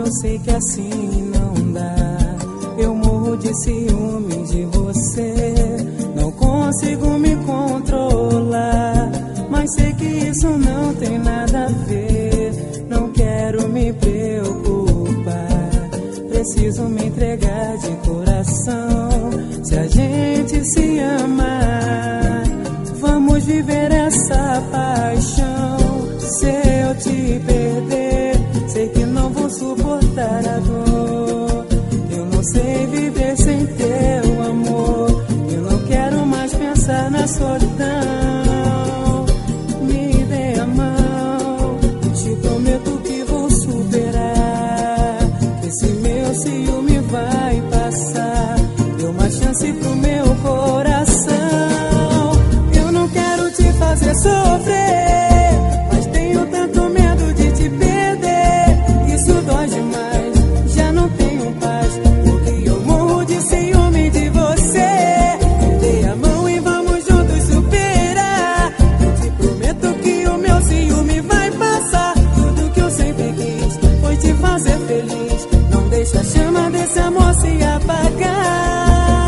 eu sei que assim não dá. Eu morro de ciúme de você, não consigo me controlar, mas sei que isso não tem nada a ver. Não quero me preocupar, preciso me entregar de coração. Se a gente se amar, vamos viver essa paixão. Se eu te perder, sei que não vou suportar a dor. Eu não sei viver sem teu amor, eu não quero mais pensar na solidão. Me dê a mão, te prometo que vou superar. Esse meu ciúme vai passar, dê uma chance pro meu coração. Eu não quero te fazer sofrer, mas tenho tanto medo de te perder. Isso dói demais, já não tenho paz, porque eu morro de ciúme de você. Me dê a mão e vamos juntos superar. Eu te prometo que o meu ciúme vai passar. Tudo que eu sempre quis foi te fazer feliz. Não deixa a chama desse amor se apagar.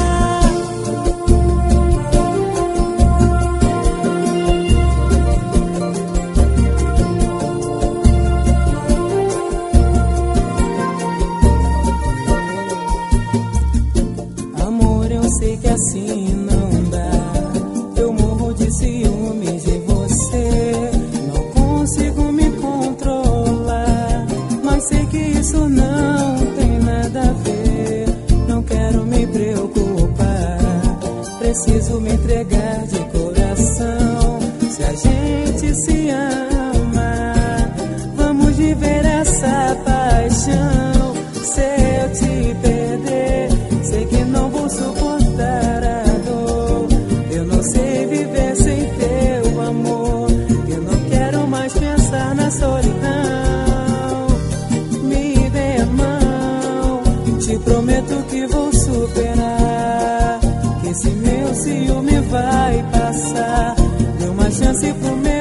Eu sei que assim não dá. Eu morro de ciúmes de você, não consigo me controlar, mas sei que isso não tem nada a ver. Não quero me preocupar, preciso me entregar de coração. Se a gente se ama, vamos viver essa paixão. Se eu te perder, sei que não vou suportar a dor. Eu não sei viver sem teu amor, eu não quero mais pensar na solidão. Me dê a mão, te prometo que vou superar. Que esse meu ciúme vai passar, dê uma chance pro meu